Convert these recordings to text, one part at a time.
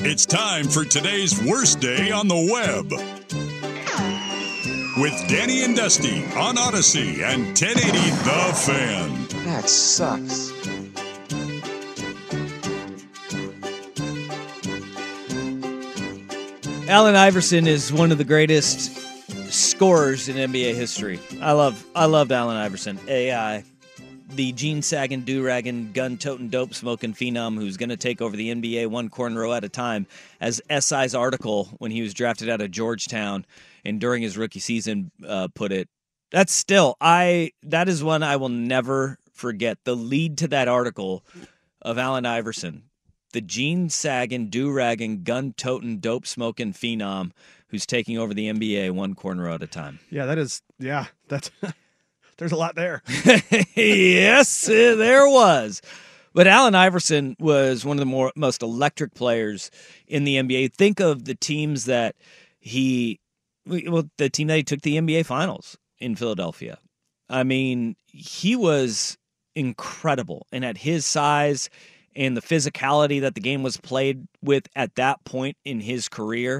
It's time for today's worst day on the web. With Danny and Dusty on Odyssey and 1080 The Fan. That sucks. Allen Iverson is one of the greatest scorers in NBA history. I loved Allen Iverson. AI, the jean-sagging, do-ragging, gun-toting, dope-smoking phenom who's going to take over the NBA one corner at a time, as SI's article when he was drafted out of Georgetown and during his rookie season put it. That is one I will never forget. The lead to that article of Allen Iverson, the jean-sagging, do-ragging, gun-toting, dope-smoking phenom who's taking over the NBA one corner at a time. That's there's a lot there. Yes, there was. But Allen Iverson was one of the most electric players in the NBA. Think of the teams the team that he took the NBA Finals in Philadelphia. I mean, he was incredible. And at his size and the physicality that the game was played with at that point in his career,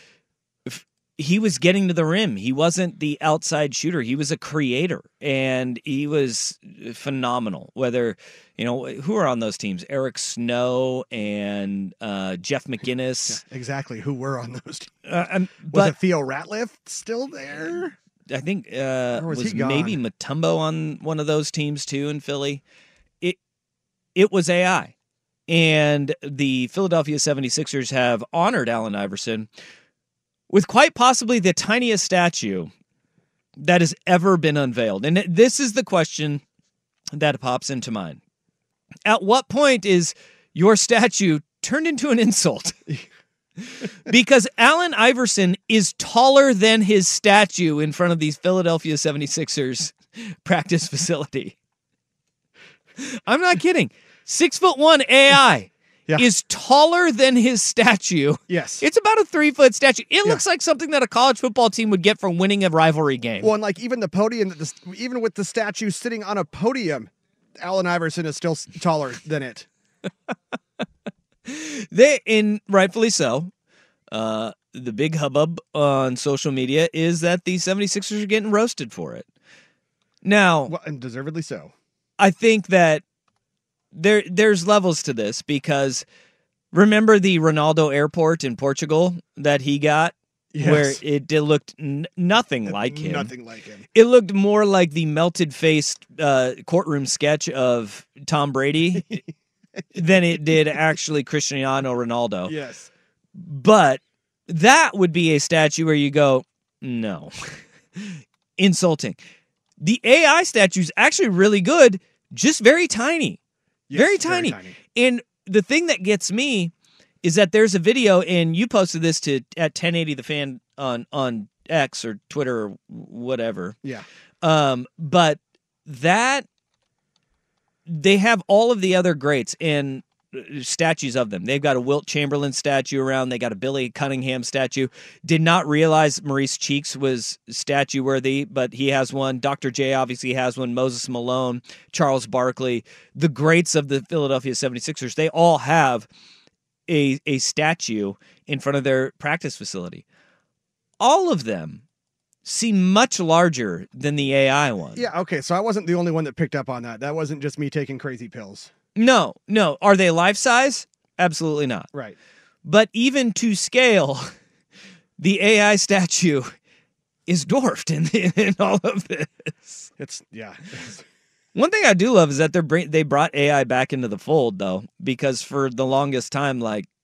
he was getting to the rim. He wasn't the outside shooter. He was a creator, and he was phenomenal. Whether, who are on those teams? Eric Snow and Jeff McInnes. Yeah, exactly. Who were on those teams? Was it Theo Ratliff still there? I think was he maybe Mutombo on one of those teams too in Philly. It was AI. And the Philadelphia 76ers have honored Allen Iverson with quite possibly the tiniest statue that has ever been unveiled. And this is the question that pops into mind. At what point is your statue turned into an insult? Because Allen Iverson is taller than his statue in front of the Philadelphia 76ers practice facility. I'm not kidding. 6'1" AI. Yeah. Is taller than his statue. Yes. It's about a 3-foot statue. It looks like something that a college football team would get for winning a rivalry game. Well, and like even the podium, even with the statue sitting on a podium, Allen Iverson is still taller than it. Rightfully so. The big hubbub on social media is that the 76ers are getting roasted for it. Now, and deservedly so. I think that there's levels to this, because remember the Ronaldo airport in Portugal that he got? Yes. Where it looked nothing like him. Nothing like him. It looked more like the melted-faced courtroom sketch of Tom Brady than it did actually Cristiano Ronaldo. Yes. But that would be a statue where you go, no. Insulting. The AI statue is actually really good, just very tiny. Yes, very tiny. And the thing that gets me is that there's a video, and you posted this at 1080 The Fan on X or Twitter or whatever. Yeah. But that they have all of the other greats and statues of them. They've got a Wilt Chamberlain statue around. They got a Billy Cunningham statue. Did not realize Maurice Cheeks was statue worthy, but he has one. Dr. J obviously has one. Moses Malone, Charles Barkley, the greats of the Philadelphia 76ers. They all have a statue in front of their practice facility. All of them seem much larger than the AI one. Yeah, okay, so I wasn't the only one that picked up on that. That wasn't just me taking crazy pills. No. Are they life size? Absolutely not. Right. But even to scale, the AI statue is dwarfed in all of this. One thing I do love is that they brought AI back into the fold, though, because for the longest time,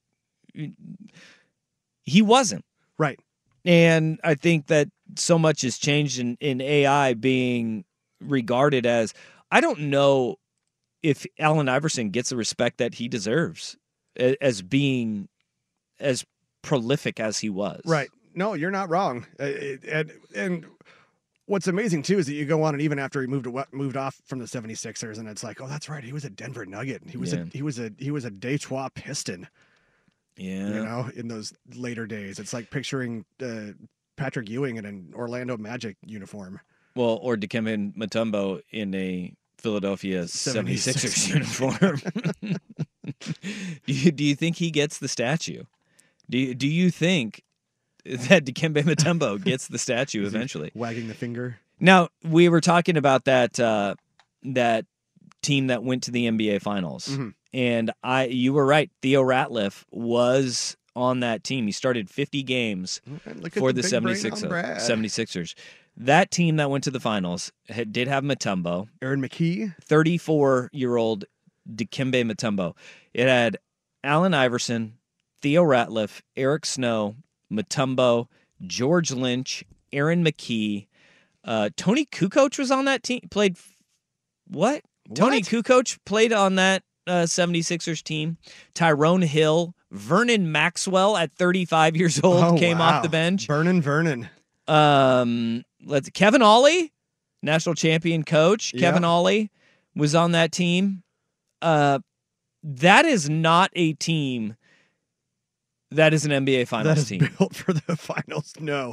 he wasn't. Right. And I think that so much has changed in AI being regarded as, I don't know if Allen Iverson gets the respect that he deserves as being as prolific as he was. Right. No, you're not wrong. And what's amazing too is that you go on, and even after he moved off from the 76ers, and it's like, oh, that's right, he was a Denver Nugget. He was a Detroit Piston. Yeah. In those later days, it's like picturing Patrick Ewing in an Orlando Magic uniform. Well, or Dikembe Mutombo in a Philadelphia 76ers uniform. Do you think he gets the statue? Do you think that Dikembe Mutombo gets the statue eventually? Wagging the finger. Now, we were talking about that that team that went to the NBA Finals. Mm-hmm. And you were right. Theo Ratliff was on that team. He started 50 games for the 76ers. That team that went to the finals did have Mutombo. Aaron McKee. 34-year-old Dikembe Mutombo. It had Allen Iverson, Theo Ratliff, Eric Snow, Mutombo, George Lynch, Aaron McKee. Tony Kukoc was on that team. Played what? Tony Kukoc played on that 76ers team. Tyrone Hill, Vernon Maxwell at 35 years old came off the bench. Vernon. Kevin Ollie, national champion coach. Yep. Kevin Ollie was on that team. That is not a team that is an NBA Finals team. That is built for the finals. No.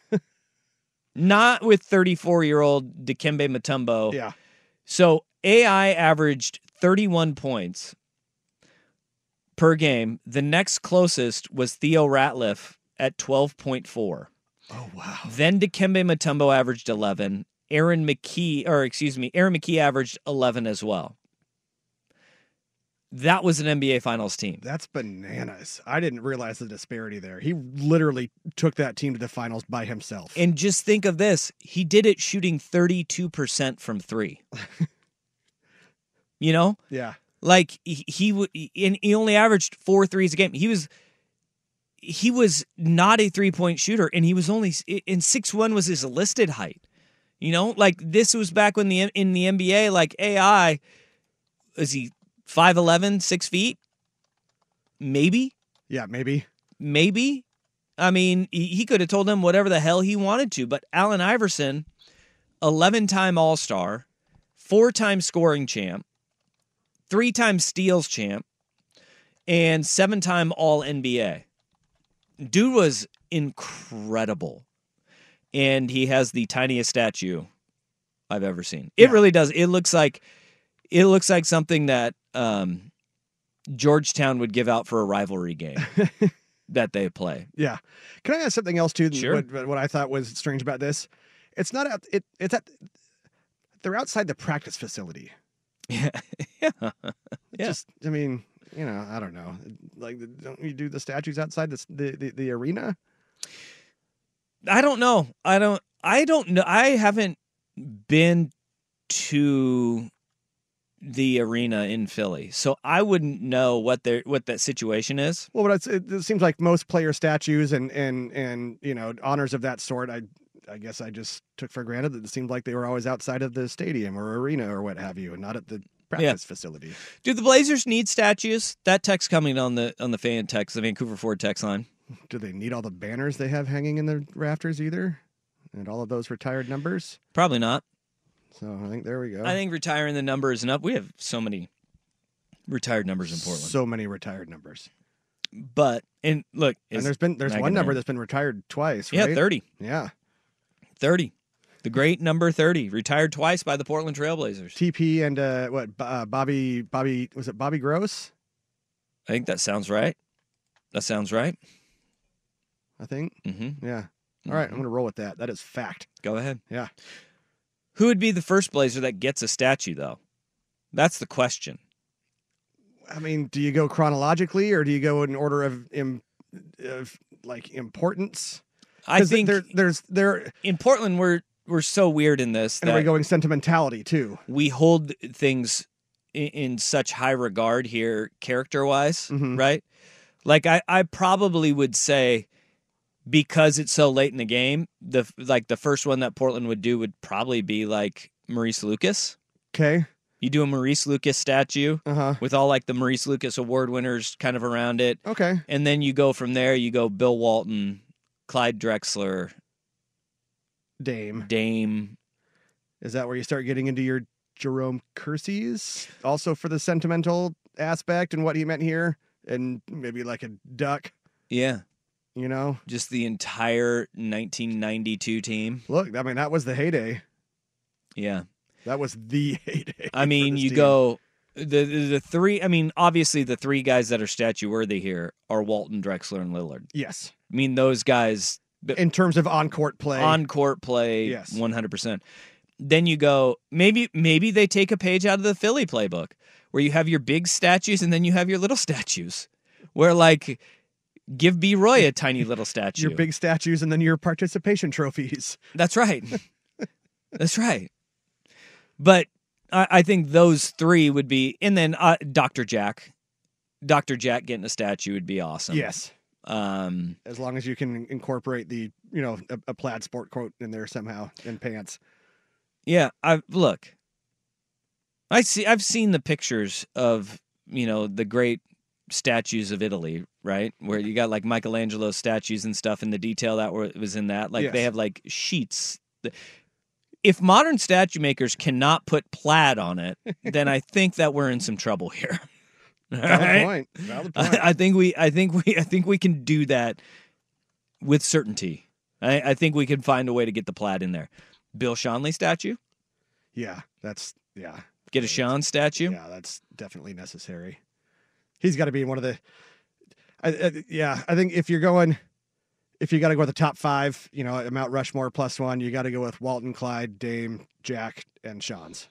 Not with 34-year-old Dikembe Mutombo. Yeah. So AI averaged 31 points per game. The next closest was Theo Ratliff at 12.4. Oh, wow. Then Dikembe Mutombo averaged 11. Aaron McKee averaged 11 as well. That was an NBA Finals team. That's bananas. I didn't realize the disparity there. He literally took that team to the finals by himself. And just think of this. He did it shooting 32% from three. You know? Yeah. Like he only averaged 4 threes a game. He was not a 3-point shooter, and he was only in 6'1" was his listed height. You know, like this was back when in the NBA, like AI, is he 5'11", 6 feet? Maybe. Yeah, maybe. Maybe. I mean, he could have told them whatever the hell he wanted to, but Allen Iverson, 11-time All-Star, 4-time scoring champ, 3-time steals champ, and 7-time All-NBA. Dude was incredible. And he has the tiniest statue I've ever seen. It really does. It looks like something that Georgetown would give out for a rivalry game that they play. Yeah. Can I ask something else too? Sure. What I thought was strange about this, it's not it's at they're outside the practice facility. Yeah. Just, I mean, you know, I don't know. Like, don't you do the statues outside the arena? I don't know. I don't know. I haven't been to the arena in Philly, so I wouldn't know what that situation is. Well, but it seems like most player statues and you know, honors of that sort, I guess I just took for granted that it seemed like they were always outside of the stadium or arena or what have you, and not at the practice facility. Do the Blazers need statues? That text coming on the fan text, the Vancouver Ford text line. Do they need all the banners they have hanging in the rafters either? And all of those retired numbers? Probably not. So I think there we go. I think retiring the number is enough. We have so many retired numbers in Portland. So many retired numbers. But, and look. And there's one number that's been retired twice, right? Yeah, 30. Yeah. 30. The great number 30, retired twice by the Portland Trailblazers. TP and Bobby, was it Bobby Gross? I think that sounds right. I think. Mm-hmm. Yeah. All right, I'm going to roll with that. That is fact. Go ahead. Yeah. Who would be the first Blazer that gets a statue, though? That's the question. I mean, do you go chronologically or do you go in order of like importance? I think there's in Portland we're so weird in this, and we're going sentimentality too. We hold things in such high regard here, character-wise, right? Like I probably would say, because it's so late in the game, the first one that Portland would do would probably be like Maurice Lucas. Okay. You do a Maurice Lucas statue with all like the Maurice Lucas award winners kind of around it. Okay. And then you go from there, you go Bill Walton, Clyde Drexler, Dame. Is that where you start getting into your Jerome Kersey's? Also for the sentimental aspect and what he meant here? And maybe like a duck. Yeah. You know? Just the entire 1992 team. Look, I mean, that was the heyday. Yeah. That was the heyday. I mean, you go The three, I mean, obviously the three guys that are statue worthy here are Walton, Drexler, and Lillard. Yes. I mean, those guys. In terms of on-court play. On-court play, yes. 100%. Then you go, maybe they take a page out of the Philly playbook where you have your big statues and then you have your little statues. Where, like, give B. Roy a tiny little statue. Your big statues and then your participation trophies. That's right. That's right. But I think those three would be, and then Dr. Jack. Dr. Jack getting a statue would be awesome. Yes. As long as you can incorporate the, a plaid sport quote in there somehow in pants. Yeah. I've seen the pictures of, the great statues of Italy, right? Where you got like Michelangelo statues and stuff, and the detail that was in that. Like They have like sheets. If modern statue makers cannot put plaid on it, then I think that we're in some trouble here. Valid point. I think we can do that with certainty. I think we can find a way to get the plaid in there. Bill Schonely statue? Yeah. Get a Sean statue? Yeah, that's definitely necessary. He's got to be one of the. I think if you got to go with the top five, Mount Rushmore +1, you got to go with Walton, Clyde, Dame, Jack, and Sean's.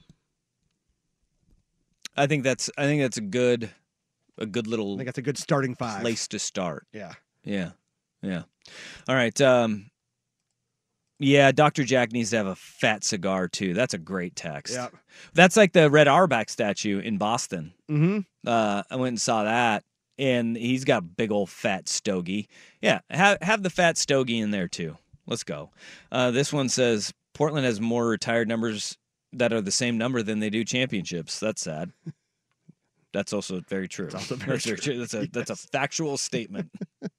I think that's a good little. I think that's a good starting five. Place to start. Yeah. All right. Yeah, Dr. Jack needs to have a fat cigar too. That's a great text. Yeah. That's like the Red Auerbach statue in Boston. Mm-hmm. I went and saw that, and he's got a big old fat stogie. Yeah, have the fat stogie in there too. Let's go. This one says Portland has more retired numbers that are the same number than they do championships. That's sad. That's also very true. It's also very true. That's a factual statement.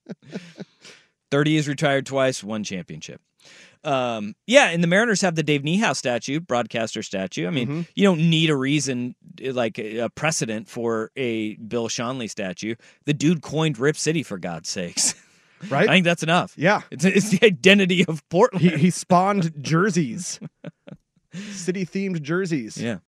30 is retired twice, 1 championship. And the Mariners have the Dave Niehaus statue, broadcaster statue. I mean, You don't need a reason, like a precedent for a Bill Schonely statue. The dude coined Rip City, for God's sakes. Right? I think that's enough. Yeah. It's the identity of Portland. He spawned jerseys. City-themed jerseys. Yeah.